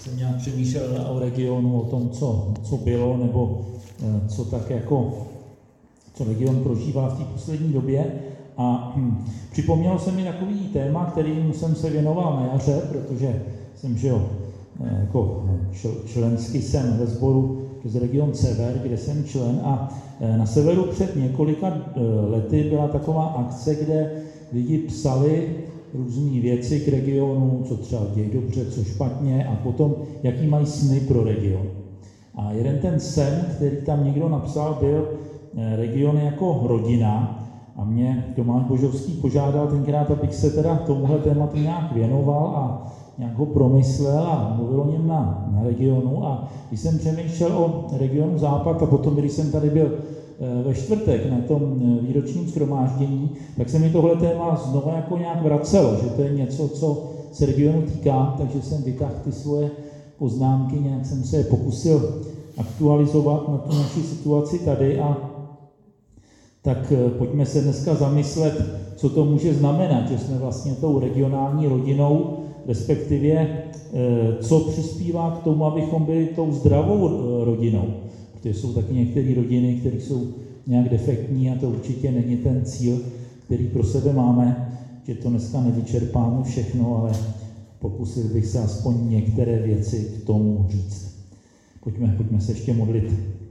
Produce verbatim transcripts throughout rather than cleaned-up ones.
jsem nějak přemýšlel o regionu, o tom, co, co bylo, nebo co tak jako, co region prožívá v té poslední době. A hm, připomnělo se mi takový téma, kterým jsem se věnoval na jaře, protože jsem, že jo, jako členský jsem ve sboru z region Sever, kde jsem člen, a na Severu před několika lety byla taková akce, kde lidi psali různé věci k regionu, co třeba dějí dobře, co špatně, a potom, jaký mají sny pro region. A jeden ten sen, který tam někdo napsal, byl region jako rodina, a mě Tomáš Božovský požádal tenkrát, abych se teda tomuhle tématu nějak věnoval a nějak ho promyslel a mluvil o něm na, na regionu. A když jsem přemýšlel o regionu Západ a potom, když jsem tady byl ve čtvrtek na tom výročním shromáždění, tak se mi tohle téma znovu jako nějak vracelo, že to je něco, co se regionu týká, takže jsem vytáhl ty svoje poznámky, nějak jsem se je pokusil aktualizovat na tu naši situaci tady. A tak pojďme se dneska zamyslet, co to může znamenat, že jsme vlastně tou regionální rodinou, respektive co přispívá k tomu, abychom byli tou zdravou rodinou. Protože jsou taky některé rodiny, které jsou nějak defektní, a to určitě není ten cíl, který pro sebe máme, že to dneska nevyčerpáme všechno, ale pokusil bych se aspoň některé věci k tomu říct. Pojďme, pojďme se ještě modlit.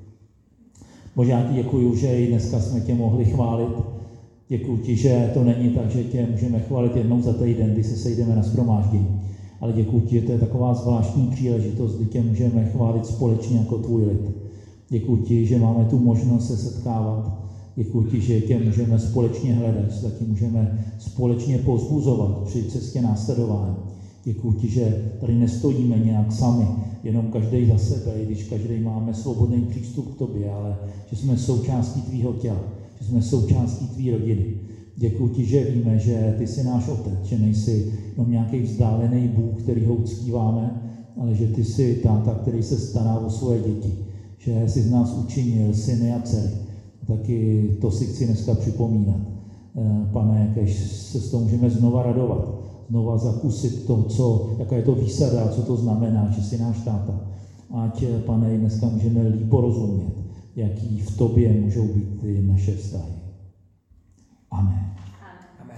Bože, já ti děkuju, že i dneska jsme tě mohli chválit. Děkuju ti, že to není tak, že tě můžeme chválit jednou za týden, kdy se sejdeme na shromáždění. Ale děkuju ti, že to je taková zvláštní příležitost, kdy tě můžeme chválit společně jako tvůj lid. Děkuju ti, že máme tu možnost se setkávat. Děkuju ti, že tě můžeme společně hledat, že tě můžeme společně povzbuzovat při cestě následování. Děkuju ti, že tady nestojíme nějak sami, jenom každý za sebe, i když každý máme svobodný přístup k tobě, ale že jsme součástí tvýho těla, že jsme součástí tvý rodiny. Děkuju ti, že víme, že ty jsi náš otec, že nejsi jenom nějaký vzdálený Bůh, který ho uctíváme, ale že ty jsi táta, který se stará o svoje děti, že jsi z nás učinil syny a dcery. Taky to si chci dneska připomínat. Pane, jakéž se s toho můžeme znova radovat, znova zakusit to, co, jaká je to výsada, co to znamená, že jsi náš táta. Ať, Pane, dneska můžeme líp porozumět, jaký v tobě můžou být ty naše vztahy. Amen. Amen.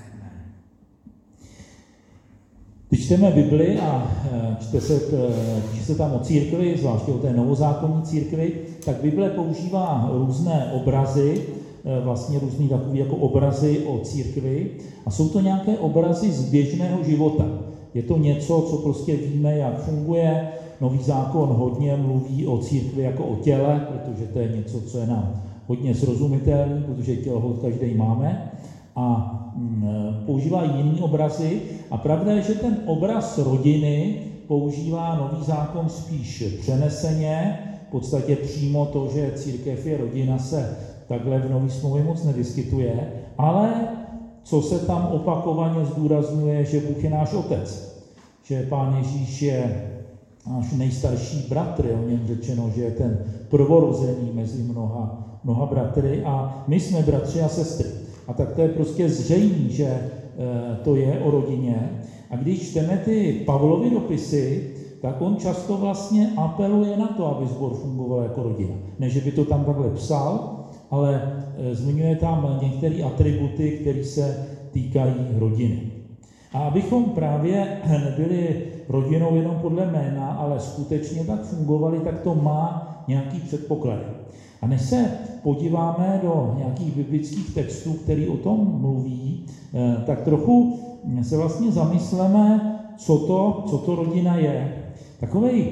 Když čteme Bibli a čte se, čte se tam o církvi, zvláště o té novozákonní církvi, tak Bible používá různé obrazy, vlastně různý takový jako obrazy o církvi, a jsou to nějaké obrazy z běžného života. Je to něco, co prostě víme, jak funguje. Nový zákon hodně mluví o církvi jako o těle, protože to je něco, co je nám hodně srozumitelné, protože tělo každý máme. A používá jiný obrazy. A pravda je, že ten obraz rodiny používá Nový zákon spíš přeneseně, v podstatě přímo to, že církev je rodina, se takhle v Nový smlouvě moc nevyskytuje, ale co se tam opakovaně zdůrazňuje, že Bůh je náš otec, že Pán Ježíš je náš nejstarší bratr, je o něm řečeno, že je ten prvorozený mezi mnoha, mnoha bratry, a my jsme bratři a sestry. A tak to je prostě zřejmé, že e, to je o rodině. A když čteme ty Pavlovy dopisy, tak on často vlastně apeluje na to, aby sbor fungoval jako rodina. Ne, že by to tam takhle psal, ale e, zmiňuje tam některé atributy, které se týkají rodiny. A abychom právě nebyli rodinou jenom podle jména, ale skutečně tak fungovali, tak to má nějaký předpoklady. A než se podíváme do nějakých biblických textů, který o tom mluví, tak trochu se vlastně zamysleme, co to, co to rodina je. Takový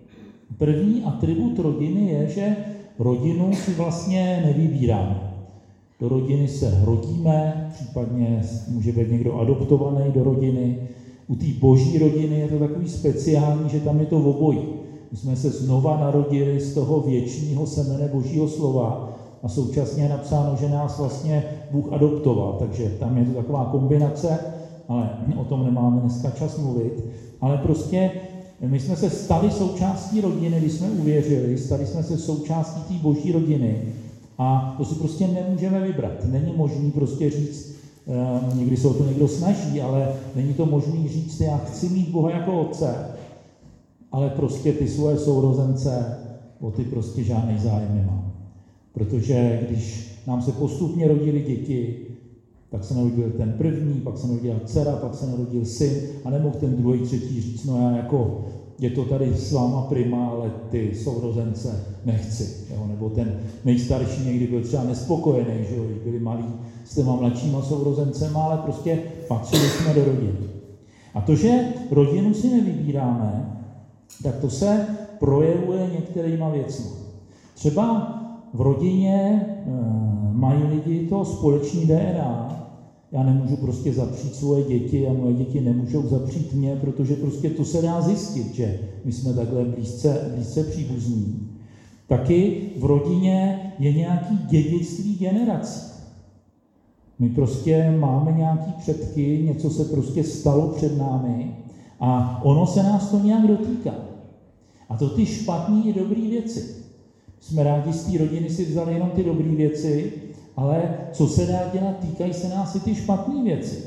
první atribut rodiny je, že rodinu si vlastně nevybíráme. Do rodiny se rodíme, případně může být někdo adoptovaný do rodiny. U té boží rodiny je to takový speciální, že tam je to obojí. My jsme se znova narodili z toho věčného semene božího slova a současně je napsáno, že nás vlastně Bůh adoptoval. Takže tam je to taková kombinace, ale o tom nemáme dneska čas mluvit. Ale prostě my jsme se stali součástí rodiny, když jsme uvěřili, stali jsme se součástí té boží rodiny. A to si prostě nemůžeme vybrat. Není možný prostě říct, eh, někdy se o to někdo snaží, ale není to možný říct, já chci mít Boha jako otce, ale prostě ty svoje sourozence, o ty prostě žádný zájem nemám. Protože když nám se postupně rodily děti, tak se narodil ten první, pak se narodila dcera, pak se narodil syn a nemohl ten druhý, třetí říct, no já jako, je to tady s váma prima, ale ty sourozence nechci. Jo? Nebo ten nejstarší někdy byl třeba nespokojený, že jo? Byli malí s těma mladšíma sourozencema, ale prostě patřili jsme do rodiny. A to, že rodinu si nevybíráme, tak to se projevuje některýma věcmi. Třeba v rodině e, mají lidi to společný D N A. Já nemůžu prostě zapřít svoje děti a moje děti nemůžou zapřít mě, protože prostě to se dá zjistit, že my jsme takhle blízce, blízce příbuzní. Taky v rodině je nějaký dědictví generací. My prostě máme nějaký předky, něco se prostě stalo před námi a ono se nás to nějak dotýká. A to ty špatné i dobré věci. Jsme rádi z té rodiny si vzali jenom ty dobré věci, ale co se dá dělat, týkají se nás i ty špatné věci.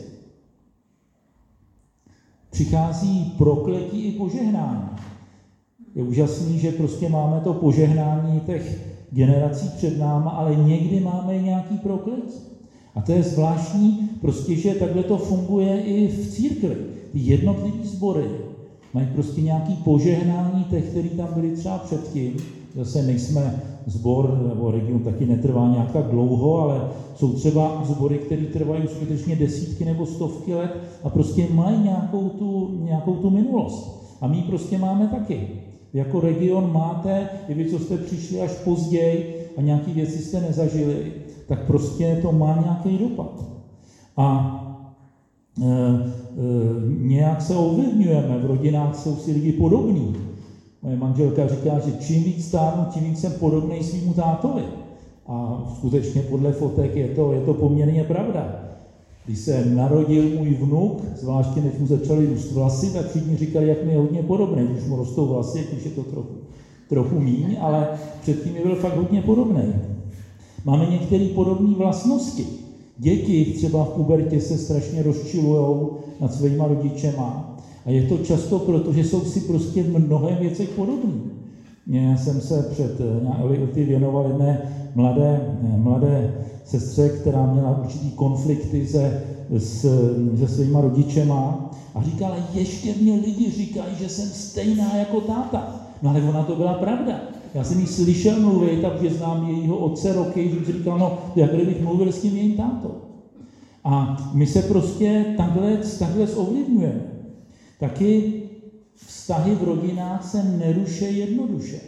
Přichází prokletí i požehnání. Je úžasný, že prostě máme to požehnání těch generací před náma, ale někdy máme i nějaký prokletí. A to je zvláštní, prostě, že takhle to funguje i v církvi. Ty jednotlivý sbory mají prostě nějaký požehnání těch, kteří tam byli třeba předtím. Zase nejsme sbor, nebo region taky netrvá nějak tak dlouho, ale jsou třeba sbory, které trvají skutečně desítky nebo stovky let a prostě mají nějakou tu, nějakou tu minulost. A my prostě máme taky. Jako region máte, i vy, co jste přišli až později a nějaké věci jste nezažili, tak prostě to má nějaký dopad. A e, e, nějak se ovlivňujeme, v rodinách jsou si lidi podobní. Moje manželka říká, že čím víc stárnu, tím víc jsem podobný svýmu tátovi. A skutečně podle fotek je to, je to poměrně pravda. Když se narodil můj vnuk, zvláště než mu začaly růst vlasy, tak všichni říkali, jak mi je hodně podobný. Když mu rostou vlasy, když je to trochu, trochu míň, ale předtím mi byl fakt hodně podobný. Máme některé podobné vlastnosti. Děti třeba v pubertě se strašně rozčilujou nad svýma rodičema. A je to často proto, že jsou si prostě v mnohé věcech podobní. Já jsem se před lety věnoval jedné mladé, mladé sestře, která měla určitý konflikty se, s, se svýma rodičema a říkala, ještě mě lidi říkají, že jsem stejná jako táta. No ale ona to byla pravda. Já jsem jí slyšel mluvit, takže znám jejího otce roky, že mi říkal, no jak kdybych mluvil s tím jejím tátou. A my se prostě takhle, takhle ovlivňujeme. Taky vztahy v rodinách se neruší jednoduše.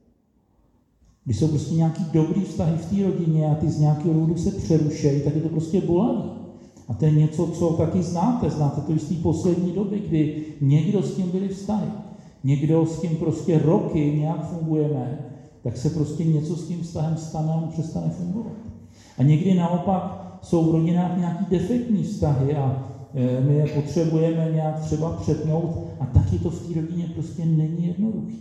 Když jsou prostě nějaký dobrý vztahy v té rodině a ty z nějakého důvodu se přerušejí, tak je to prostě bolavý. A to je něco, co taky znáte. Znáte to i z té poslední doby, kdy někdo s tím byli vztahy. Někdo s tím prostě roky nějak fungujeme, tak se prostě něco s tím vztahem stane a on přestane fungovat. A někdy naopak jsou v rodinách nějaký defektní vztahy a my je potřebujeme nějak třeba přetnout a taky to v té rodině prostě není jednoduché.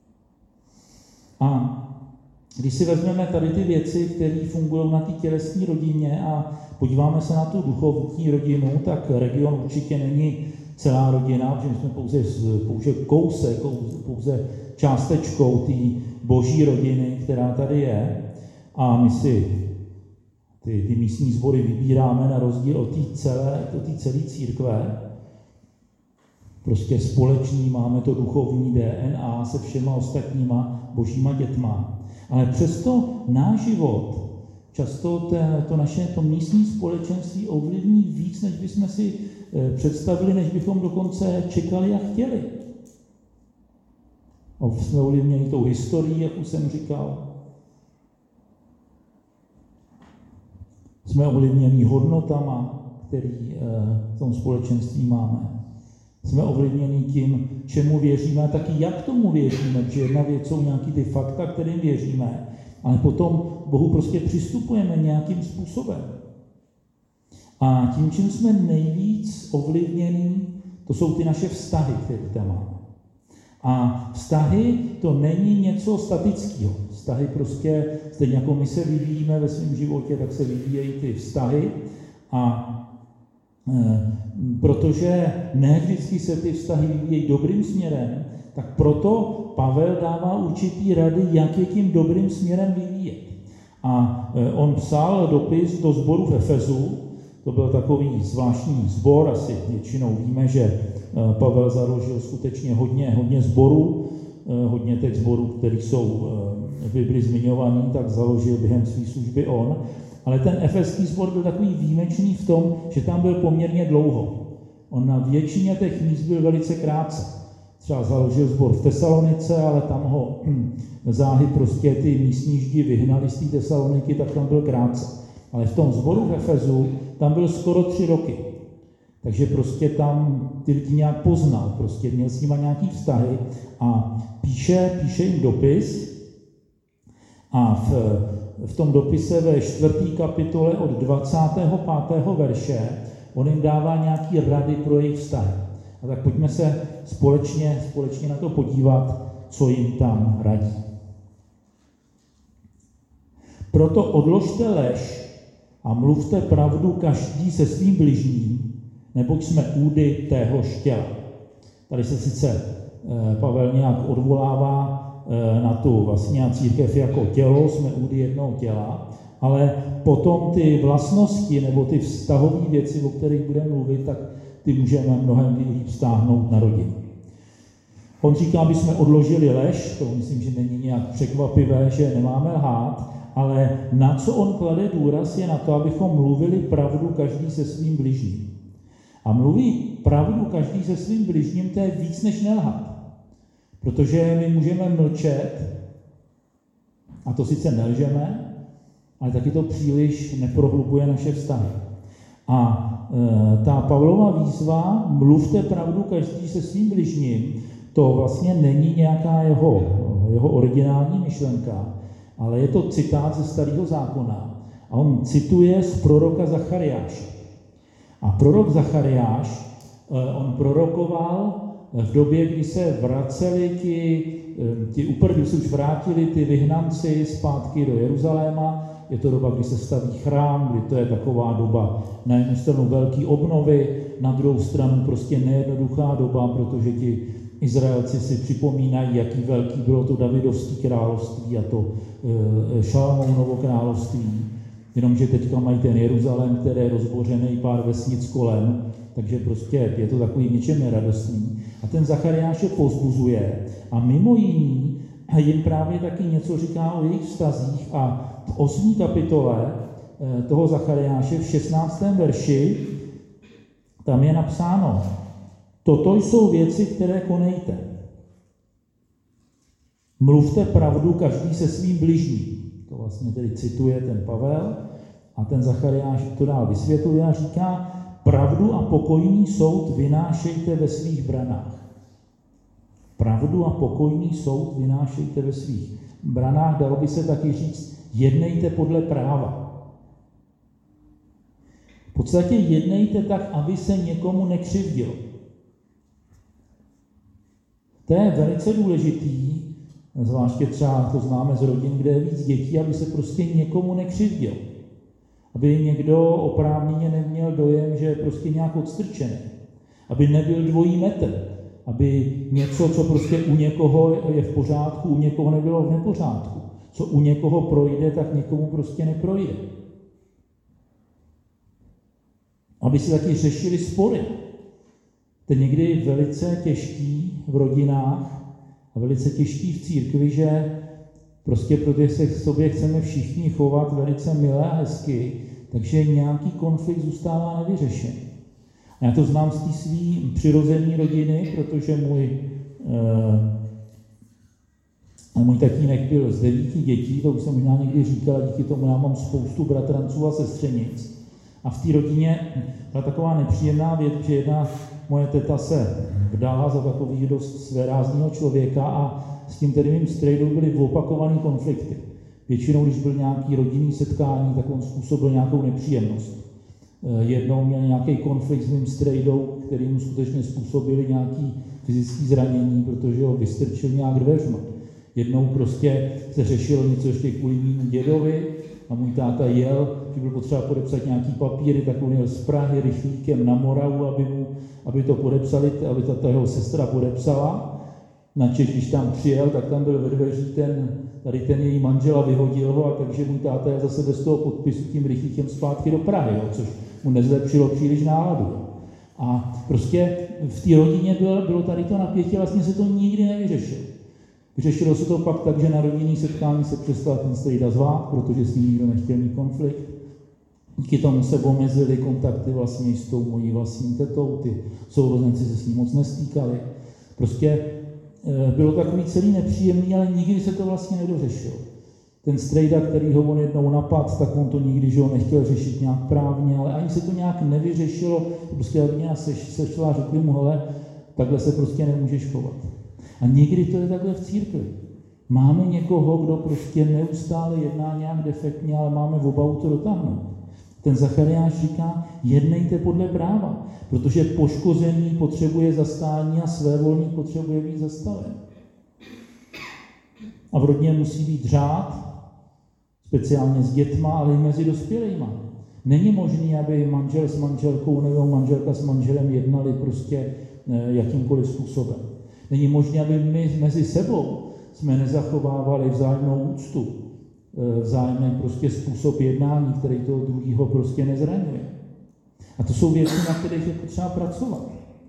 A když si vezmeme tady ty věci, které fungují na té tělesné rodině a podíváme se na tu duchovní rodinu, tak region určitě není celá rodina, protože my jsme pouze, pouze kousek, pouze částečkou té boží rodiny, která tady je. A my si ty, ty místní sbory vybíráme na rozdíl od té celé, od té celé církve. Prostě společný máme to duchovní D N A se všema ostatníma božíma dětma. Ale přesto náš život, často to, to naše to místní společenství ovlivní víc, než bychom si e, představili, než bychom dokonce čekali a chtěli. O, jsme ovlivněni tou historií, jak už jsem říkal. Jsme ovlivněni hodnotama, které e, v tom společenství máme. Jsme ovlivněni tím, čemu věříme a taky jak tomu věříme, protože jedna věc jsou nějaký ty fakta, kterým věříme, ale potom Bohu prostě přistupujeme nějakým způsobem. A tím, čím jsme nejvíc ovlivněni, to jsou ty naše vztahy, které tam máme. A vztahy to není něco statického. Vztahy prostě, stejně jako my se vyvíjíme ve svém životě, tak se vyvíjejí ty vztahy a protože ne vždycky se ty vztahy vyvíjejí dobrým směrem, tak proto Pavel dává určitý rady, jak je tím dobrým směrem vyvíjet. A on psal dopis do sboru v Efezu, to byl takový zvláštní sbor, asi většinou víme, že Pavel založil skutečně hodně, hodně sborů, hodně těch sborů, které jsou v Bibli zmiňovaný, tak založil během své služby on. Ale ten efeský sbor byl takový výjimečný v tom, že tam byl poměrně dlouho. On na většině těch míst byl velice krátce. Třeba založil sbor v Tesalonice, ale tam ho záhy prostě ty místní židi vyhnali z té Tesaloniky, tak tam byl krátce. Ale v tom sboru v Efezu tam byl skoro tři roky. Takže prostě tam ty lidi nějak poznal, prostě měl s nima nějaký vztahy a píše, píše jim dopis a v, v tom dopise ve čtvrté kapitole od dvacátého pátého verše on jim dává nějaký rady pro jejich vztahy. A tak pojďme se společně, společně na to podívat, co jim tam radí. Proto odložte lež a mluvte pravdu každý se svým bližním, neboť jsme údy téhož těla. Tady se sice Pavel nějak odvolává na tu vlastně církev jako tělo, jsme údy jednoho těla, ale potom ty vlastnosti nebo ty vztahové věci, o kterých budeme mluvit, tak ty můžeme mnohem líp vztáhnout na rodinu. On říká, aby jsme odložili lež, to myslím, že není nějak překvapivé, že nemáme lhát, ale na co on klade důraz je na to, abychom mluvili pravdu každý se svým bližním. A mluví pravdu každý se svým bližním, to je víc než nelhat. Protože my můžeme mlčet, a to sice nelžeme, ale taky to příliš neprohlubuje naše vztahy. A e, ta Pavlova výzva, mluvte pravdu každý se svým bližním, to vlastně není nějaká jeho, jeho originální myšlenka, ale je to citát ze Starého zákona. A on cituje z proroka Zachariáše. A prorok Zachariáš, on prorokoval v době, kdy se vraceli ti, ti uprchlíci, se už vrátili ty vyhnanci zpátky do Jeruzaléma. Je to doba, kdy se staví chrám, kdy to je taková doba na jednu stranu velké obnovy, na druhou stranu prostě nejednoduchá doba, protože ti Izraelci si připomínají, jaký velký bylo to Davidovské království a to e, Šalamounovo království. Jenomže teďka mají ten Jeruzalém, který je rozbořený, pár vesnic kolem, takže prostě je to takový něčem neradostný. A ten Zachariáš je povzbuzuje a mimo jiný jim právě taky něco říká o jejich vztazích a v osmé kapitole toho Zachariáše v šestnáctém verši tam je napsáno: toto jsou věci, které konejte. Mluvte pravdu každý se svým bližním. To vlastně tedy cituje ten Pavel a ten Zachariáš to dál vysvětluje a říká: pravdu a pokojný soud vynášejte ve svých branách. Pravdu a pokojný soud vynášejte ve svých branách, dalo by se taky říct, jednejte podle práva. V podstatě jednejte tak, aby se někomu nekřivdilo. To je velice důležitý, zvláště třeba to známe z rodin, kde je víc dětí, aby se prostě někomu nekřivdil. Aby někdo oprávněně neměl dojem, že je prostě nějak odstrčený. Aby nebyl dvojí metr. Aby něco, co prostě u někoho je v pořádku, u někoho nebylo v nepořádku. Co u někoho projde, tak někomu prostě neprojde. Aby se taky řešili spory. To je někdy velice těžký v rodinách a velice těžký v církvi, že prostě protože se k sobě chceme všichni chovat velice milé a hezky, takže nějaký konflikt zůstává nevyřešený. A já to znám z té svý přirozené rodiny, protože můj, e, můj tatínek byl z devíti dětí, to už jsem možná někdy říkal, díky tomu já mám spoustu bratranců a sestřenic. A v té rodině byla taková nepříjemná věc, že jedna moje teta se vdala za takový dost svérázného člověka a s tím tedy mým strejdou byly opakované konflikty. Většinou, když byl nějaký rodinný setkání, tak on způsobil nějakou nepříjemnost. Jednou měl nějaký konflikt s mým strejdou, který mu skutečně způsobili nějaký fyzické zranění, protože ho vystrčil nějak dveřma. Jednou prostě se řešilo něco ještě kvůli mému dědovi a můj táta jel, že byl potřeba podepsat nějaký papíry, tak on jel z Prahy rychlíkem na Moravu, aby, mu, aby to podepsali, aby ta jeho sestra podepsala. načež, když tam přijel, tak tam byl ve dveřích ten, tady ten její manžel a vyhodil ho, a takže můj táta je zase bez toho podpisu tím rychlíkem zpátky do Prahy, jo, což mu nezlepšilo příliš náladu. A prostě v té rodině bylo, bylo tady to napětí, vlastně se to nikdy nevyřešilo. Vyřešilo se to pak tak, že na rodinný setkání se přestal ten strejda zvát, protože s ním nikdo nechtěl mít konflikt. Díky tomu se omezily kontakty vlastně s tou mojí vlastní tetou, ty sourozenci se s ním moc nestýkali. Prostě e, bylo takový celý nepříjemný, ale nikdy se to vlastně nedořešilo. Ten strejda, který ho on jednou napad, tak on to nikdy, že ho nechtěl řešit nějak právně, ale ani se to nějak nevyřešilo, prostě rodina sešla a řekli mu, hele, takhle se prostě nemůžeš chovat. A někdy to je takhle v církvi. Máme někoho, kdo prostě neustále jedná nějak defektně, ale máme v obavu to dotáhnout. Ten Zachariáš říká, jednejte podle práva, protože poškozený potřebuje zastání a svévolný potřebuje být zastaven. A v rodině musí být řád, speciálně s dětma, ale i mezi dospělejma. Není možné, aby manžel s manželkou nebo manželka s manželem jednali prostě jakýmkoliv způsobem. Není možné, aby my mezi sebou jsme nezachovávali vzájemnou úctu, vzájemný prostě způsob jednání, který toho druhého prostě nezraňuje. A to jsou věci, na kterých je potřeba pracovat.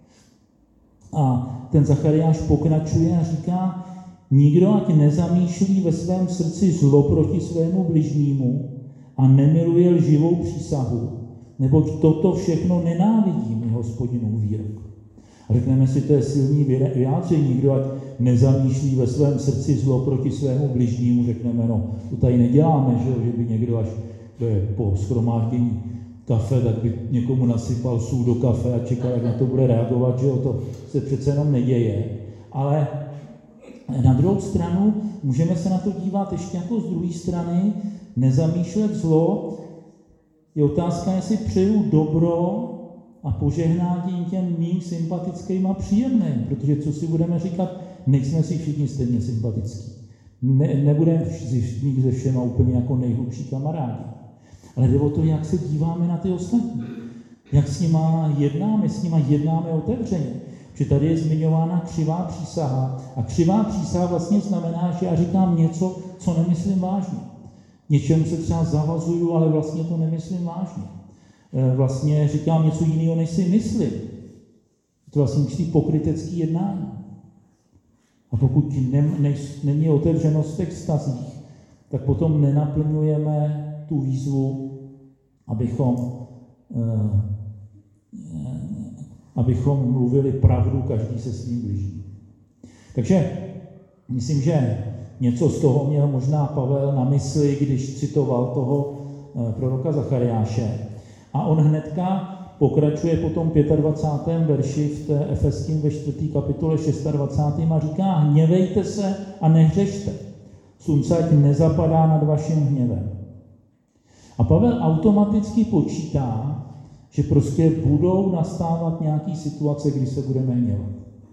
A ten Zachariáš pokračuje a říká, nikdo ať nezamýšlí ve svém srdci zlo proti svému bližnímu a nemiluje lživou přísahu, neboť toto všechno nenávidí mi Hospodinův výrok. A řekneme si, to je silný vyjádření, nikdo ať nezamýšlí ve svém srdci zlo proti svému bližnímu, řekneme, no, to tady neděláme, že, že by někdo, až to je po shromáždění kafe, tak by někomu nasypal sůl do kafe a čekal, jak na to bude reagovat, že jo, to se přece jenom neděje. Ale na druhou stranu můžeme se na to dívat ještě jako z druhé strany, nezamýšlet zlo. Je otázka, jestli přeju dobro a požehnání těm mým sympatickým a příjemným, protože co si budeme říkat, nejsme si všichni stejně sympatický. Ne, nebudeme mít se všema úplně jako nejhlubší kamarádi. Ale jde o to, jak se díváme na ty ostatní. Jak s nima jednáme, s nima jednáme otevřeně. Že tady je zmiňována křivá přísaha. A křivá přísaha vlastně znamená, že já říkám něco, co nemyslím vážně. Něčemu se třeba zavazuju, ale vlastně to nemyslím vážně. Vlastně říkám něco jiného, než si myslím. To vlastně určitý pokrytecký jednání. A pokud ne, ne, není otevřenost v těch vztazích, tak potom nenaplňujeme tu výzvu, abychom, eh, abychom mluvili pravdu každý se svým bližním. Takže myslím, že něco z toho měl možná Pavel na mysli, když citoval toho eh, proroka Zachariáše. A on hnedka pokračuje potom dvacátém pátém verši v té Efeským ve čtvrté kapitole dvacátém šestém a říká, hněvejte se a nehřešte. Slunce ať nezapadá nad vaším hněvem. A Pavel automaticky počítá, že prostě budou nastávat nějaké situace, kdy se budeme hněvat.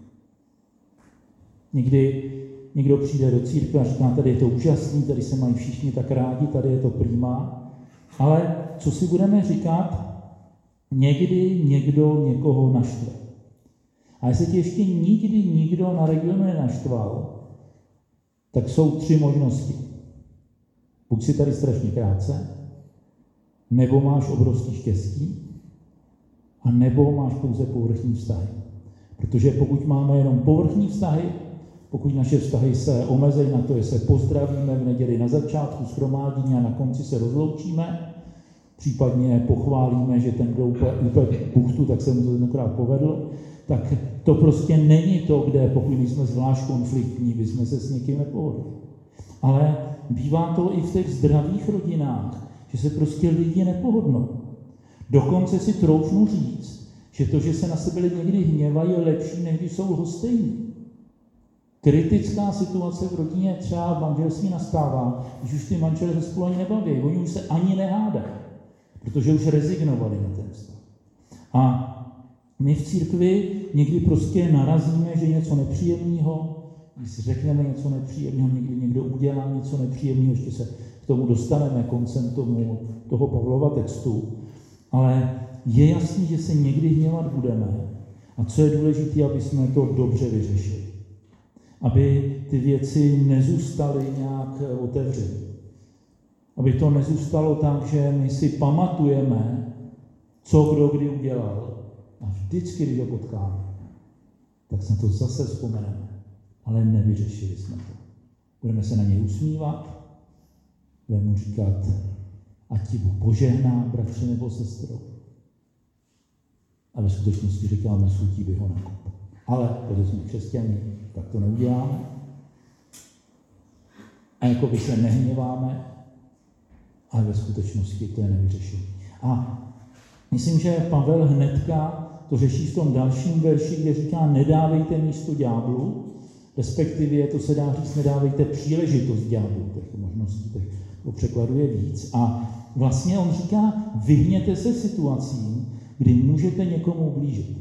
Někdy někdo přijde do církve a říká, tady je to úžasný, tady se mají všichni tak rádi, tady je to prima. Ale co si budeme říkat, někdy někdo někoho naštve. A jestli tě ještě nikdy nikdo na regionu nenaštval, tak jsou tři možnosti. Buď si tady strašně krátce, nebo máš obrovský štěstí, a nebo máš pouze povrchní vztahy. Protože pokud máme jenom povrchní vztahy, pokud naše vztahy se omezejí na to, že se pozdravíme v neděli na začátku shromáždění a na konci se rozloučíme, případně pochválíme, že ten, kdo úplně buchtu, tak se mu to tenkrát povedlo, tak to prostě není to, kde pokud jsme zvlášť konfliktní, bychom se s někým nepohodli. Ale bývá to i v těch zdravých rodinách, že se prostě lidi nepohodnou. Dokonce si troufnu říct, že to, že se na sebe někdy hněvají, je lepší, než když jsou lhostejní. Kritická situace v rodině třeba v manželství nastává, když už ty manželé se spolu ani nebaví, oni už se ani nehádají, protože už rezignovali na ten vztah. A my v církvi někdy prostě narazíme, že něco nepříjemného, když si řekneme něco nepříjemného, někdy někdo udělá něco nepříjemného, ještě se k tomu dostaneme koncem tomu, toho Pavlova textu, ale je jasný, že se někdy hněvat budeme a co je důležité, aby jsme to dobře vyřešili. aby ty věci nezůstaly nějak otevřené. Aby to nezůstalo tak, že my si pamatujeme, co kdo kdy udělal. A vždycky, když ho potkáme, tak se na to zase vzpomeneme. Ale nevyřešili jsme to. Budeme se na něj usmívat, budeme mu říkat, ať ti Bůh požehná, bratře nebo sestro. A ve skutečnosti říkáme, sutí by ho nakup. Ale protože jsme křesťané, tak to neuděláme. A jako by se nehněváme, ale ve skutečnosti to je nevyřešení. A myslím, že Pavel hnedka to řeší v tom dalším verši, kde říká, nedávejte místo ďáblu, respektive to se dá říct, nedávejte příležitost ďáblu, těch možností, těch překladuje víc. A vlastně on říká, vyhněte se situacím, kdy můžete někomu ublížit.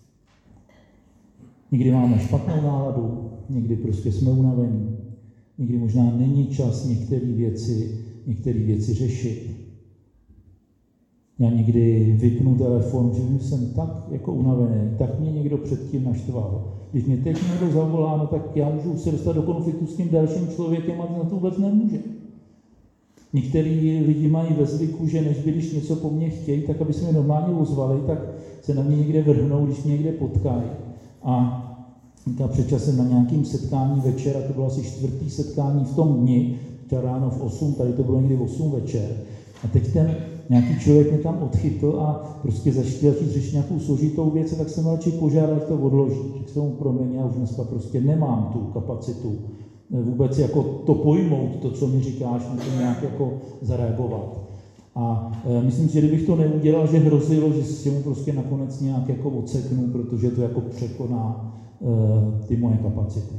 Někdy máme špatnou náladu, někdy prostě jsme unavení, někdy možná není čas některé věci, některé věci řešit. Já někdy vypnu telefon, že jsem tak jako unavený, tak mě někdo předtím naštval. Když mě teď někdo zavolá, no tak já můžu se dostat do konfliktu s tím dalším člověkem a na to vůbec nemůže. Některý lidi mají ve zvyku, že než by, když něco po mně chtějí, tak aby se mě normálně ozvali, tak se na mě někde vrhnou, když mě někde potkají. A před časem na nějakým setkání večera, to bylo asi čtvrtý setkání v tom dni, včera ráno v osm, tady to bylo někdy v osm večer. A teď ten nějaký člověk mě tam odchytl a prostě začal řešit nějakou složitou věc, tak jsem radši požádal, ať to odloží. Řekl jsem mu, promiň, já už dneska prostě nemám tu kapacitu vůbec jako to pojmout, to, co mi říkáš, na to nějak jako zareagovat. A e, myslím si, že kdybych to neudělal, že hrozilo, že si mu prostě nakonec nějak jako odseknu, protože to jako překoná e, ty moje kapacity.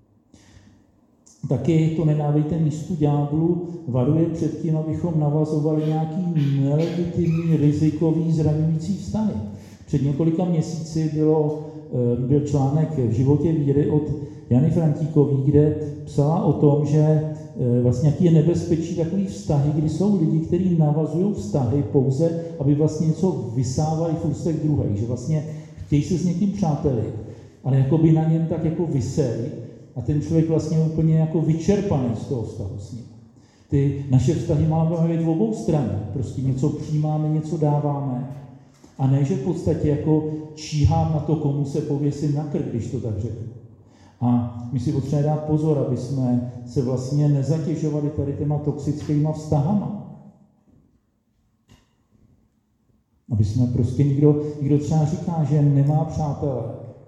Taky to nedávejte místu ďáblu, varuje před tím, abychom navazovali nějaký nelegitimní, rizikový, zraňující vztahy. Před několika měsíci bylo, byl článek v životě víry od Jany Frantíkové, kde psala o tom, že vlastně jaký je nebezpečí takový vztahy, kdy jsou lidi, kteří navazují vztahy pouze, aby vlastně něco vysávali v ústech druhých, že vlastně chtějí se s někým přátelit, ale jako by na něm tak jako viseli a ten člověk vlastně je úplně jako vyčerpaný z toho vztahu s ním. Ty naše vztahy máme být v obou stranách, prostě něco přijímáme, něco dáváme a ne, že v podstatě jako číhám na to, komu se pověsím na krk, když to tak řeknu. A my si potřebujeme dát pozor, aby jsme se vlastně nezatěžovali tady těma toxickýma vztahama. Aby jsme prostě někdo, někdo třeba říká, že nemá přátele.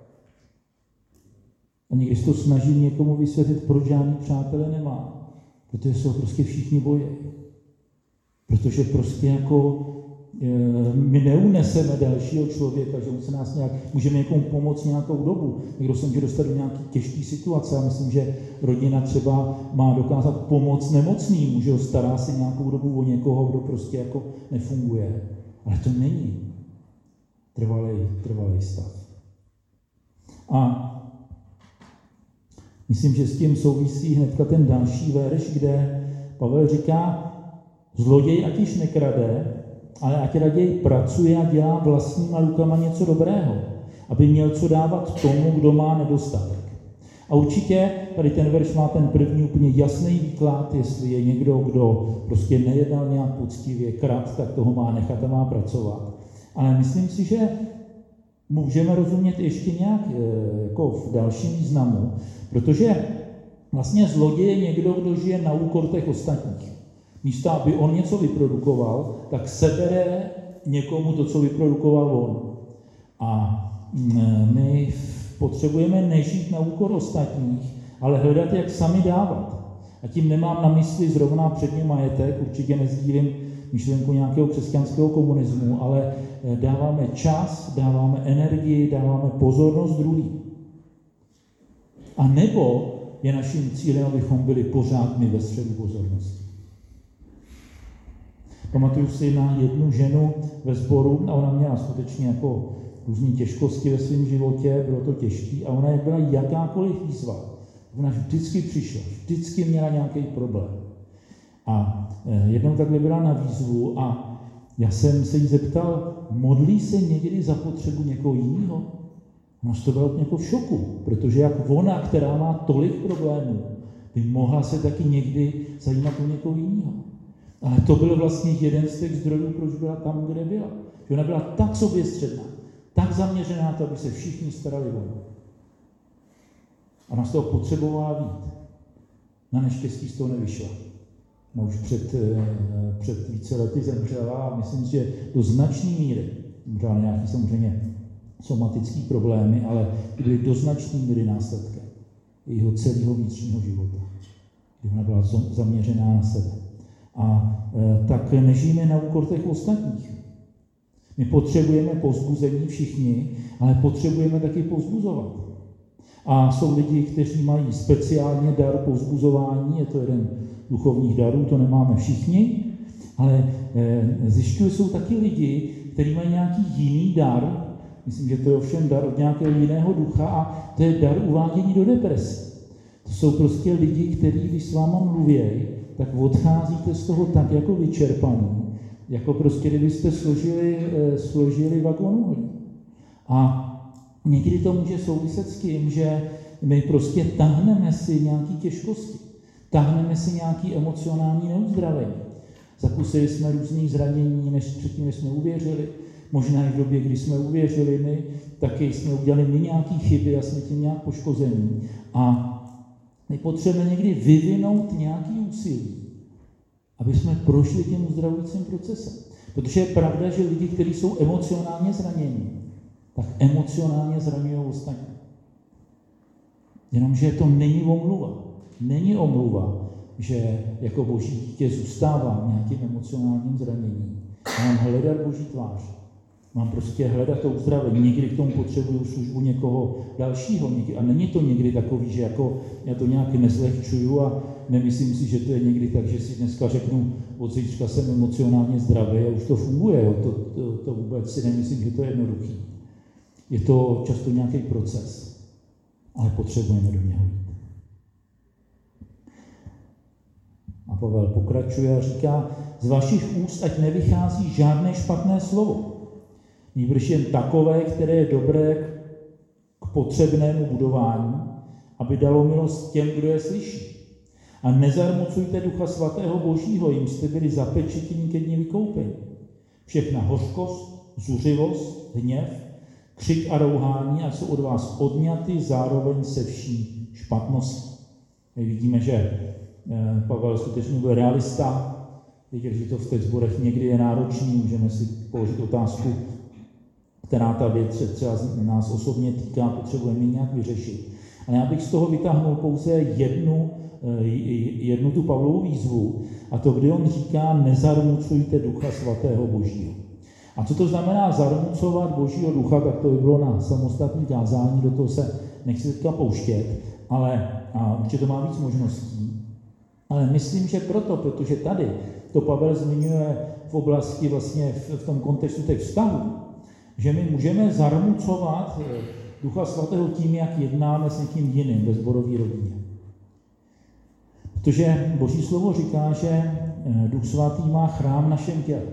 A někdy se to snaží někomu vysvětlit, proč žádný přátele nemá. Protože se ho prostě všichni bojí. Protože prostě jako my neuneseme dalšího člověka, že on se nás nějak, můžeme někomu pomoct nějakou dobu. Někdo se může dostat do nějaké těžké situace a myslím, že rodina třeba má dokázat pomoct nemocným, že ho stará se nějakou dobu o někoho, kdo prostě jako nefunguje. Ale to není trvalý, trvalý stav. A myslím, že s tím souvisí hnedka ten další verš, kde Pavel říká, zloděj ať již nekrade, ale ať raději pracuje a dělá vlastníma rukama něco dobrého, aby měl co dávat tomu, kdo má nedostatek. A určitě tady ten verš má ten první úplně jasný výklad, jestli je někdo, kdo prostě nejednal nějak poctivě, krát, tak toho má nechat a má pracovat. Ale myslím si, že můžeme rozumět ještě nějak jako v dalším významu, protože vlastně zloděj je někdo, kdo žije na úkor těch ostatních. Místo, aby on něco vyprodukoval, tak sebere někomu to, co vyprodukoval on. A my potřebujeme nežít na úkor ostatních, ale hledat, jak sami dávat. A tím nemám na mysli zrovna předně majetek, určitě nezdílím myšlenku nějakého křesťanského komunismu, ale dáváme čas, dáváme energii, dáváme pozornost druhým. A nebo je naším cílem, abychom byli pořád my ve středu pozornosti. Pamatuju si na jednu ženu ve sboru a ona měla skutečně jako různé těžkosti ve svém životě, bylo to těžké a ona byla jakákoliv výzva. Ona vždycky přišla, vždycky měla nějaký problém. A jednou takhle byla na výzvu a já jsem se jí zeptal, modlí se někdy za potřebu někoho jiného? Nás to bylo úplně jako v šoku, protože jak ona, která má tolik problémů, by mohla se taky někdy zajímat o někoho jiného. Ale to byl vlastně jeden z těch zdrojů, proč byla tam, kde byla. Že ona byla tak soběstředná, tak zaměřená na to, aby se všichni starali o ní. A ona z toho potřebovala být. Na neštěstí z toho nevyšla. No už před, před více lety zemřela a myslím si, že do značné míry, možná nějaký samozřejmě somatický problémy, ale byly do značné míry následkem jejího celého vnitřního života, kdy ona byla zaměřená na sebe. A e, tak nežijeme na úkor těch ostatních. My potřebujeme povzbuzení všichni, ale potřebujeme taky povzbuzovat. A jsou lidi, kteří mají speciálně dar povzbuzování, je to jeden z duchovních darů, to nemáme všichni, ale e, zjišťuju, jsou taky lidi, kteří mají nějaký jiný dar, myslím, že to je ovšem dar od nějakého jiného ducha a to je dar uvádění do deprese. To jsou prostě lidi, kteří, když s váma mluví, tak odcházíte z toho tak jako vyčerpaný, jako prostě kdybyste složili, eh, složili vagon uhlí. A někdy to může souviset s tím, že my prostě tahneme si nějaké těžkosti, tahneme si nějaké emocionální neuzdravení. Zakusili jsme různých zranění, než předtím, než jsme uvěřili. Možná i v době, kdy jsme uvěřili my, taky jsme udělali my nějaké chyby a jsme tím nějak poškození. A my potřebujeme někdy vyvinout nějaký úsilí, aby jsme prošli tím uzdravujícím procesem. Protože je pravda, že lidi, kteří jsou emocionálně zranění, tak emocionálně zraňují ostatní. Jenomže to není omluva. Není omluva, že jako boží dítě zůstávám nějakým emocionálním zraněním. Mám hledat boží tvář. Mám prostě hledat to uzdravení. Někdy k tomu potřebuju službu někoho dalšího. A není to někdy takový, že jako já to nějak nezlehčuju a nemyslím si, že to je někdy tak, že si dneska řeknu, od zítřka jsem emocionálně zdravý a už to funguje. Jo. To, to, to vůbec si nemyslím, že to je jednoduchý. Je to často nějaký proces, ale potřebujeme do něho jít. A Pavel pokračuje a říká, z vašich úst ať nevychází žádné špatné slovo. Nýbrž jen takové, které je dobré k potřebnému budování, aby dalo milost těm, kdo je slyší. A nezarmucujte Ducha Svatého Božího, jim jste byli zapečetěni ke dni vykoupení. Všechna hořkost, zuřivost, hněv, křik a rouhání, ať jsou od vás odňaty zároveň se vší špatností. My vidíme, že Pavel skutečně byl realista, viděl, že to v těch zborech někdy je náročný, můžeme si položit otázku, která ta věc třeba nás osobně týká, potřebujeme nějak vyřešit. Ale já bych z toho vytáhnul pouze jednu, jednu tu Pavlovu výzvu, a to, kdy on říká, nezarmucujte Ducha Svatého Božího. A co to znamená zarmucovat Božího Ducha, tak to by bylo na samostatné kázání, do toho se nechci teďka pouštět, ale a určitě to má víc možností. Ale myslím, že proto, protože tady to Pavel zmiňuje v oblasti vlastně v, v tom kontextu těch vztahů, že my můžeme zarmucovat Ducha Svatého tím, jak jednáme s někým jiným ve sborové rodině. Protože Boží slovo říká, že Duch Svatý má chrám v našem těle.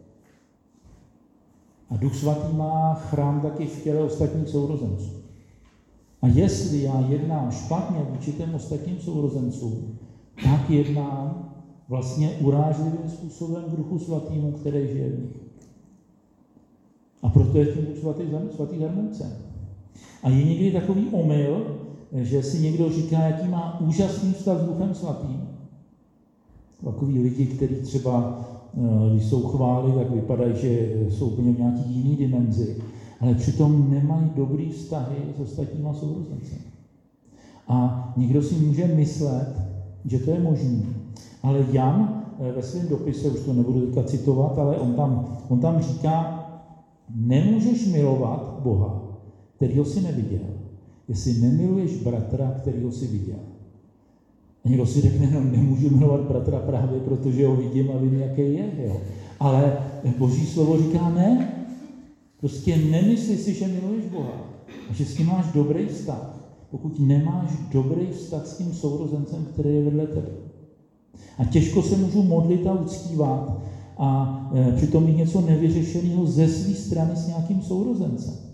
A Duch Svatý má chrám taky v těle ostatních sourozenců. A jestli já jednám špatně vůči těm ostatním sourozencům, tak jednám vlastně urážlivým způsobem k Duchu Svatému, který žije v nich. A proto je tím Duch Svatý, svatý zarmoucen. A je někdy takový omyl, že si někdo říká, jaký má úžasný vztah s Duchem Svatým. Takový lidi, kteří třeba, když jsou chvály, tak vypadají, že jsou úplně v nějaký jiný dimenzi, ale přitom nemají dobrý vztahy s ostatníma sourozencemi. A někdo si může myslet, že to je možné. Ale Jan ve svém dopise, už to nebudu teďka citovat, ale on tam, on tam říká, nemůžeš milovat Boha, kterýho jsi neviděl, jestli nemiluješ bratra, kterýho jsi viděl. A někdo si řekne, no nemůžu milovat bratra právě, protože ho vidím a vím, jaký je. Jo. Ale Boží slovo říká ne. Prostě nemyslí si, že miluješ Boha a že s tím máš dobrý vztah, pokud nemáš dobrý vztah s tím sourozencem, který je vedle tebe. A těžko se můžu modlit a uctívat a e, přitom mít něco nevyřešeného ze své strany s nějakým sourozencem.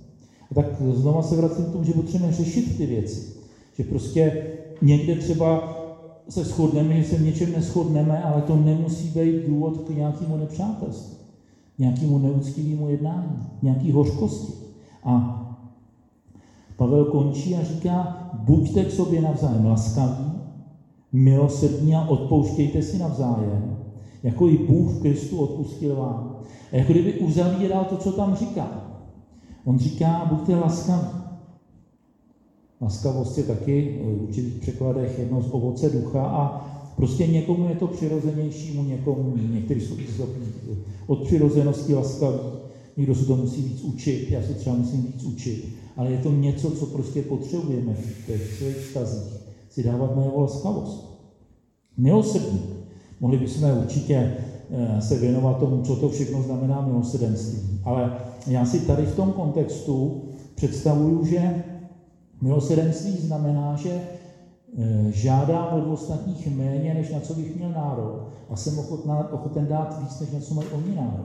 A tak znova se vracím k tomu, že potřebujeme řešit ty věci. Že prostě někde třeba se shodneme, že se v něčem neshodneme, ale to nemusí být důvod k nějakému nepřátelství, nějakému neúctivému jednání, nějaký hořkosti. A Pavel končí a říká, buďte k sobě navzájem laskaví, milosrdní a odpouštějte si navzájem, jako i Bůh v Kristu odpustil vám. A jako kdyby uzavíral to, co tam říká. On říká, buďte laskaví. Laskavost je taky v určitých překladech jedno z ovoce ducha a prostě někomu je to přirozenějšímu, někomu, někteří jsou od přirozenosti laskaví, někdo se to musí víc učit, já se třeba musím víc učit, ale je to něco, co prostě potřebujeme v těch svých vztazích, si dávat najevo laskavost. Milosrdný. Mohli bychom určitě se věnovat tomu, co to všechno znamená milosrdenství, ale já si tady v tom kontextu představuju, že milosrdenství znamená, že žádám od ostatních méně, než na co bych měl nárok a jsem ochotná, ochoten dát víc, než na co mají oni nárok.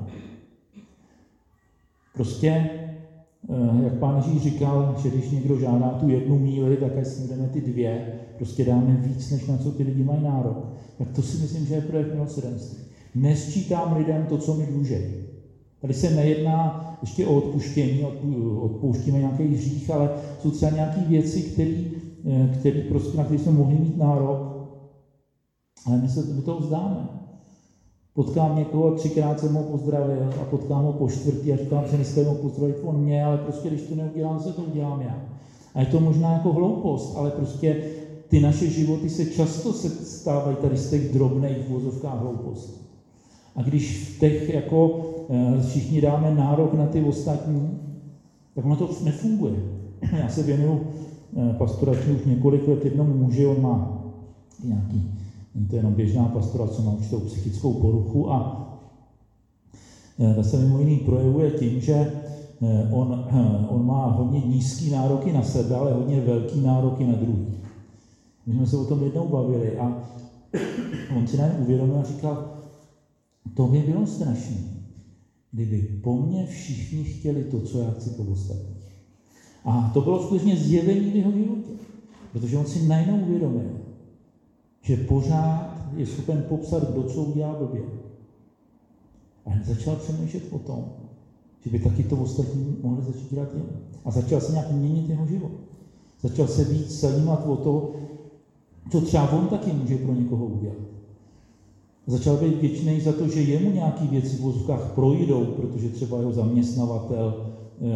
Prostě, jak pán Ježíš říkal, že když někdo žádá tu jednu míli, tak až si jdeme ty dvě, prostě dáme víc, než na co ty lidi mají nárok. Tak to si myslím, že je projev milosrdenství. Nesčítám lidem to, co mi dlužejí. Tady se nejedná ještě o odpuštění, odpouštíme nějaký hřích, ale jsou třeba nějaké věci, který, který prostě, na které jsme mohli mít nárok, ale my se my to vzdáme. Potkám někoho, třikrát jsem ho pozdravil a potkám ho po čtvrtý a říkám, že dneska ho pozdravit on mě, ale prostě když to neudělám, se to udělám já. A je to možná jako hloupost, ale prostě ty naše životy se často se stávají tady z těch drobných vozovkách hloupostí. A když v těch jako všichni dáme nárok na ty ostatní, tak ono to nefunguje. Já se věnuju pastoračně už několik let jednomu muži, on má nějaký, není to jenom běžná pastora, co má určitou psychickou poruchu a ta se mimo jiný projevuje tím, že on, on má hodně nízký nároky na sebe, ale hodně velký nároky na druhý. My jsme se o tom jednou bavili a on si najednou uvědomil a říkal, to by bylo strašné, kdyby po mně všichni chtěli to, co já chci po ostatních. A to bylo skutečně zjevení v jeho životě, protože on si najednou uvědomil, že pořád je schopen popsat, kdo co udělá blbě. A začal přemýšlet o tom, že by taky to ostatní mohli začít dělat jemu. A začal se nějak měnit jeho život. Začal se víc zajímat o to, co třeba on taky může pro někoho udělat. Začal být vděčný za to, že jemu nějaké věci v vozovkách projdou, protože třeba jeho zaměstnavatel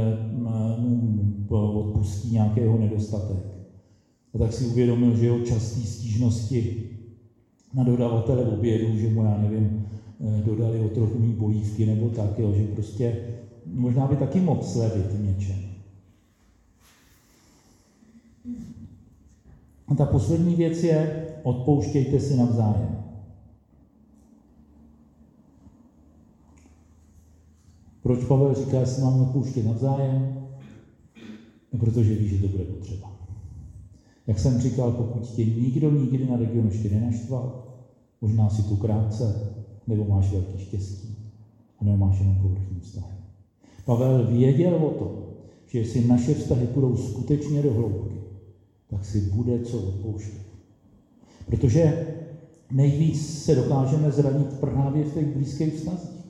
mu odpustí nějakého nedostatek. A tak si uvědomil, že jeho časté stížnosti na dodavatele obědu, že mu, já nevím, dodali o trochu mý bolívky nebo tak, jo, že prostě možná by taky mohl slevit v něčem. A ta poslední věc je, odpouštějte si navzájem. Proč Pavel říká, jestli máme odpouštět navzájem? No, protože ví, že to bude potřeba. Jak jsem říkal, pokud tě nikdo nikdy na regionu ještě nenaštval, možná si tu krátce, nebo máš velký štěstí, a nebo máš jenom povrchní vztahy. Pavel věděl o tom, že jestli naše vztahy půjdou skutečně do hloubky, tak si bude co odpouštět. Protože nejvíc se dokážeme zranit právě v těch blízkých vztazích.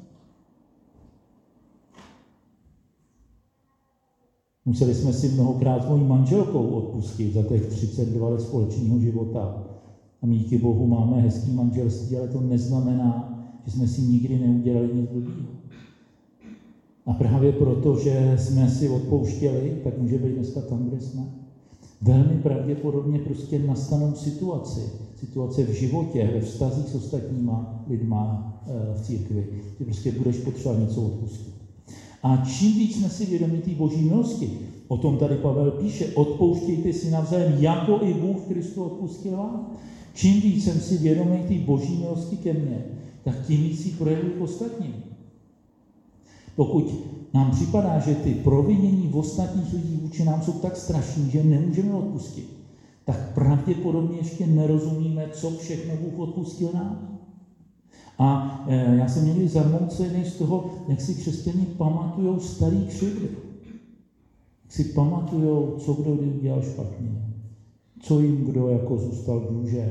Museli jsme si mnohokrát s mojí manželkou odpustit za těch třicet dva let společného života. A my díky Bohu máme hezký manželství, ale to neznamená, že jsme si nikdy neudělali nic blbýho. A právě proto, že jsme si odpouštěli, tak může být dneska tam, kde jsme. Velmi pravděpodobně prostě nastanou situaci, situace v životě, ve vztazích s ostatníma lidma v církvi, ty prostě budeš potřebovat něco odpustit. A čím víc jsme si vědomi té boží milosti, o tom tady Pavel píše, odpouštějte si navzájem, jako i Bůh v Kristu odpustil vám. Čím víc jsem si vědomý té boží milosti ke mně, tak tím víc si projevuji k ostatním. Pokud nám připadá, že ty provinění v ostatních lidí vůči nám jsou tak strašný, že nemůžeme odpustit, tak pravděpodobně ještě nerozumíme, co všechno Bůh odpustil nám. A e, já jsem někdy zarmoucený z toho, jak si křesťané pamatujou starý křivdy. si pamatujou, co kdo kdy udělal špatně, co jim kdo jako zůstal dlužen.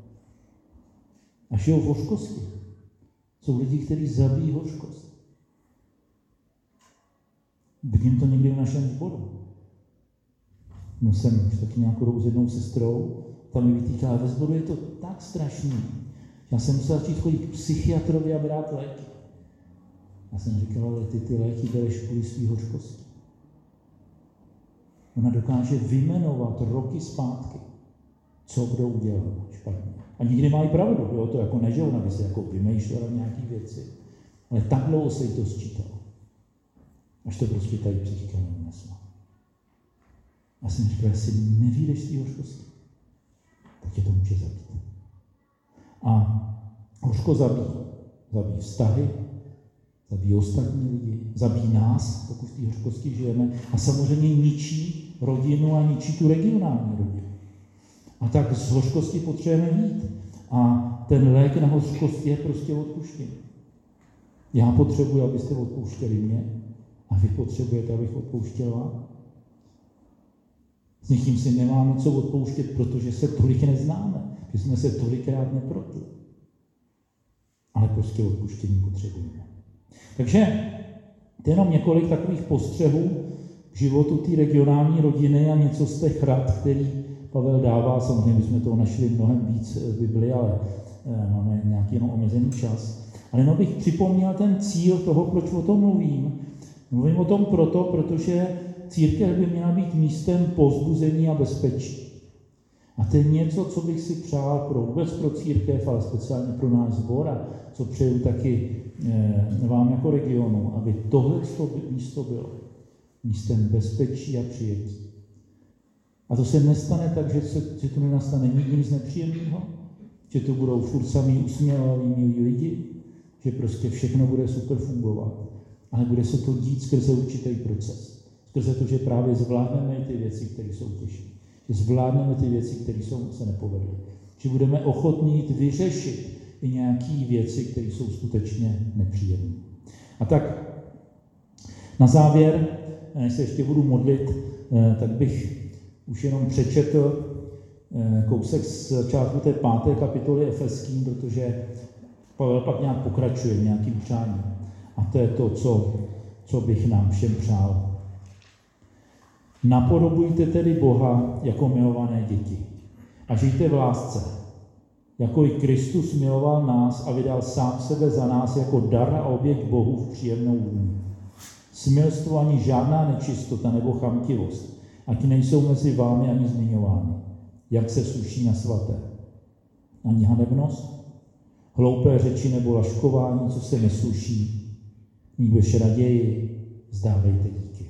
A žijou v hořkosti. Jsou lidi, kteří zabíjí hořkost. Vidím to někdy v našem sboru. No jsem už taky nějakou dobu s jednou sestrou, tam mi vytýká, ve sboru je to tak strašný. Já jsem musel začít chodit k psychiatrovi a brát léky. Já jsem říkal, ale ty ty léky bereš kvůli svý hořkosti. Ona dokáže vyjmenovat roky zpátky, co kdo udělal špatně. A nikdy má i pravdu, jo? To jako ne, že ona by se jako vymýšlela nějaké věci. Ale tak dlouho se jí to sčítalo. Až to prostě tady psychika neunesla. A jsem říkal, jestli nevídeš z té hořkosti, tak tě to může zabít. A hořko zabíjí. Zabíjí vztahy, zabíjí ostatní lidi, zabíjí nás, pokud v té hořkosti žijeme. A samozřejmě ničí rodinu a ničí tu regionální rodinu. A tak z hořkosti potřebujeme jít. A ten lék na hořkost je prostě odpuštění. Já potřebuji, abyste odpouštěli mě, a vy potřebujete, abych odpouštěl vám. S někým si nemáme co odpouštět, protože se tolik neznáme, že jsme se tolikrát neprotli. Ale prostě odpuštění potřebujeme. Takže to je jenom několik takových postřehů k životu té regionální rodiny a něco z těch rad, který Pavel dává. Samozřejmě my jsme toho našli mnohem víc v Bibli, ale máme nějaký jenom omezený čas. Ale jenom bych připomněl ten cíl toho, proč o tom mluvím. Mluvím o tom proto, protože církev by měla být místem povzbuzení a bezpečí. A to je něco, co bych si přál pro vůbec pro církev, ale speciálně pro náš sbor a co přeju taky e, vám jako regionu, aby tohle místo bylo místem bezpečí a přijetí. A to se nestane tak, že, se, že to nenastane nikdy nic nepříjemného, že to budou furt samý usměvaví milí lidi, že prostě všechno bude super fungovat. Ale bude se to dít skrze určitý proces. Skrze to, že právě zvládneme ty věci, které jsou těžké. Že zvládneme ty věci, které jsou, se nepovedly. Že budeme ochotní jít vyřešit i nějaké věci, které jsou skutečně nepříjemné. A tak na závěr, než se ještě budu modlit, tak bych už jenom přečetl kousek z začátku té páté kapitoly Efeským, protože Pavel pak nějak pokračuje nějakým přáním. A to je to, co, co bych nám všem přál. Napodobujte tedy Boha jako milované děti a žijte v lásce, jako i Kristus miloval nás a vydal sám sebe za nás jako dar a oběť Bohu v příjemnou vůni. Smilstvo ani žádná nečistota nebo chamtivost, ať nejsou mezi vámi ani zmiňovány, jak se sluší na svaté. Ani hanebnost, hloupé řeči nebo laškování, co se nesluší, nýbrž raději vzdávejte díky.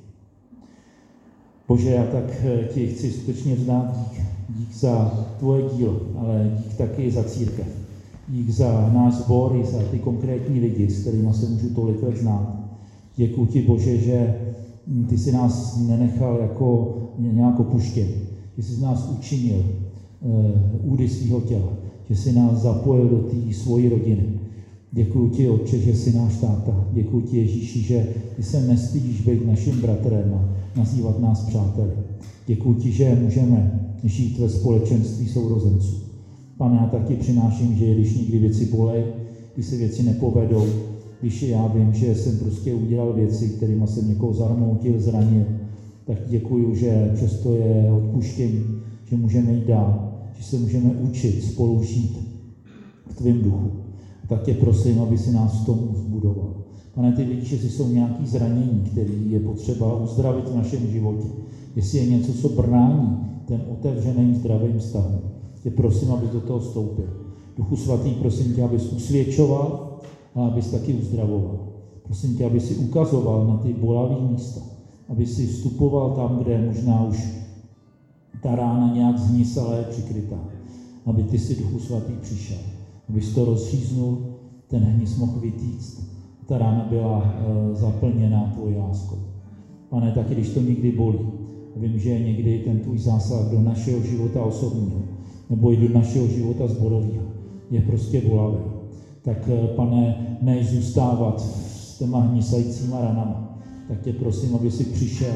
Bože, já tak ti chci skutečně vzdát dík. Dík za tvoje dílo, ale dík taky za církev. Dík za náš sbor i za ty konkrétní lidi, s kterými se můžu tolik let znát. Děkuji ti, Bože, že ty jsi nás nenechal jako nějak opuštěn. Že jsi z nás učinil uh, údy svého těla. Že jsi nás zapojil do té svojí rodiny. Děkuji ti, Otče, že jsi náš táta. Děkuji ti, Ježíši, že ty se nestydíš být naším bratrem a nazývat nás přáteli. Děkuji ti, že můžeme žít ve společenství sourozenců. Pane, já taky přináším, že když někdy věci bolej, když se věci nepovedou, když já vím, že jsem prostě udělal věci, kterými jsem někoho zarmoutil, zranil, tak děkuji, že přesto je odpuštění, že můžeme jít dál, že se můžeme učit spolu žít v tvém duchu. Tak tě prosím, aby si nás v tom zbudoval. Pane, ty vidíš, že jsou nějaké zranění, které je potřeba uzdravit v našem životě. Jestli je něco, co brání ten otevřeným zdravým vztahům, tě prosím, aby do toho vstoupil. Duchu svatý, prosím tě, abys usvědčoval a abys taky uzdravoval. Prosím tě, aby si ukazoval na ty bolavé místa, aby si vstupoval tam, kde možná už ta rána nějak znisalá je přikrytá. Aby ty si, Duchu svatý, přišel. Abys to rozříznul, ten hníz mohl vytýct. Ta rána byla e, zaplněná tvojí láskou. Pane, taky když to někdy bolí, vím, že někdy ten tvůj zásah do našeho života osobního, nebo i do našeho života sborového, je prostě bolavý. Tak, e, pane, než zůstávat s těma hnisajícíma ranama, tak tě prosím, aby si přišel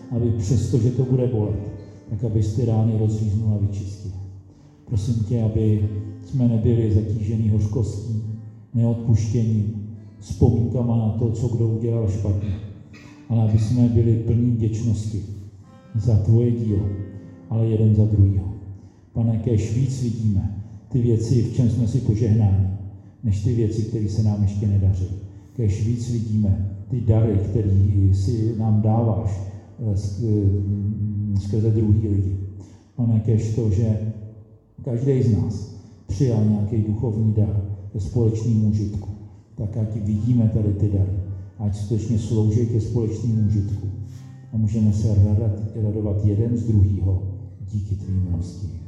aby přesto, že to bude bolet, tak abys ty rány rozříznul a vyčistil. Prosím tě, aby jsme nebyli zatížení hořkostí, neodpuštěním, vzpomínkama na to, co kdo udělal špatně, ale aby jsme byli plní vděčnosti za tvoje dílo, ale jeden za druhýho. Pane, kéž víc vidíme ty věci, v čem jsme si požehnáni, než ty věci, které se nám ještě nedaří. Kéž víc vidíme ty dary, které si nám dáváš skrze druhý lidi. Pane, kéž to, že každý z nás přijal nějaký duchovní dar ke společnému užitku, tak ať vidíme tady ty dary, ať skutečně slouží ke společnému užitku a můžeme se radovat jeden z druhého díky tvý milosti.